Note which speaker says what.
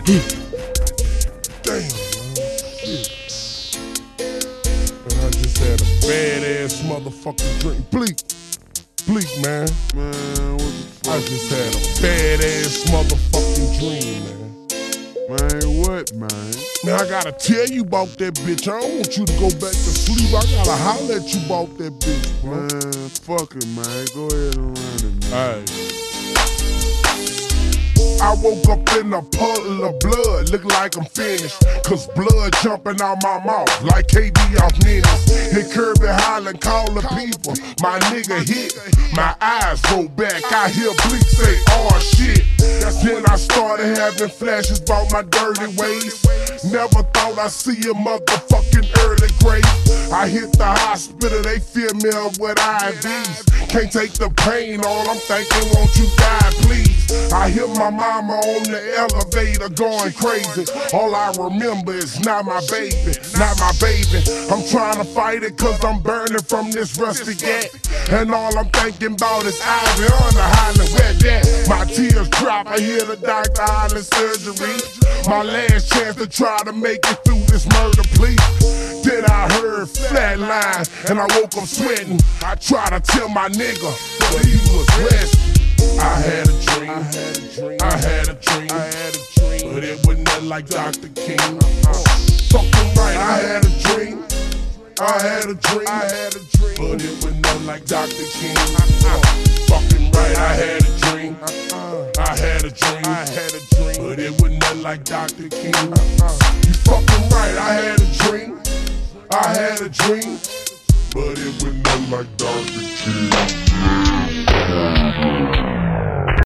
Speaker 1: Damn, man. Shit. Man, I just had a badass motherfucking drink. Bleak, man.
Speaker 2: Man, what the fuck?
Speaker 1: I just had a badass motherfucking dream, man.
Speaker 2: Man, what, man?
Speaker 1: Man, I gotta tell you about that bitch. I don't want you to go back to sleep. I gotta holler at you about that bitch, bro.
Speaker 2: Man, fuck it, man. Go ahead and run it, man.
Speaker 1: Alright. I woke up in a puddle of blood, look like I'm finished. Cause blood jumping out my mouth like KD off Ninjas. Hit Kirby hollering, calling people. My nigga hit, my eyes roll back. I hear Bleak say, oh shit. That's when I started having flashes about my dirty ways. Never thought I'd see a motherfucking early grave. I hit the hospital, they fill me up with IVs. Can't take the pain, all I'm thinking, won't you die, please? I hear my mama on the elevator going crazy. All I remember is not my baby, not my baby. I'm trying to fight it cause I'm burning from this rusty gat. And all I'm thinking about is Ivy on the Highland, where that? My tears drop, I hear the doctor hollering surgery. My last chance to try to make it through this murder plea. Then I heard flatline and I woke up sweating. I tried to tell my nigga, but he was resting. I had a dream, I had a dream, but it wasn't nothing like Dr. King. Fucking right, I had a dream, I had a dream, but it was nothing like Dr. King. Fucking right, I had a dream, I had a dream, but it was nothing like Dr. King. You fucking right, I had a dream, I had a dream, but it was nothing like Dr. King.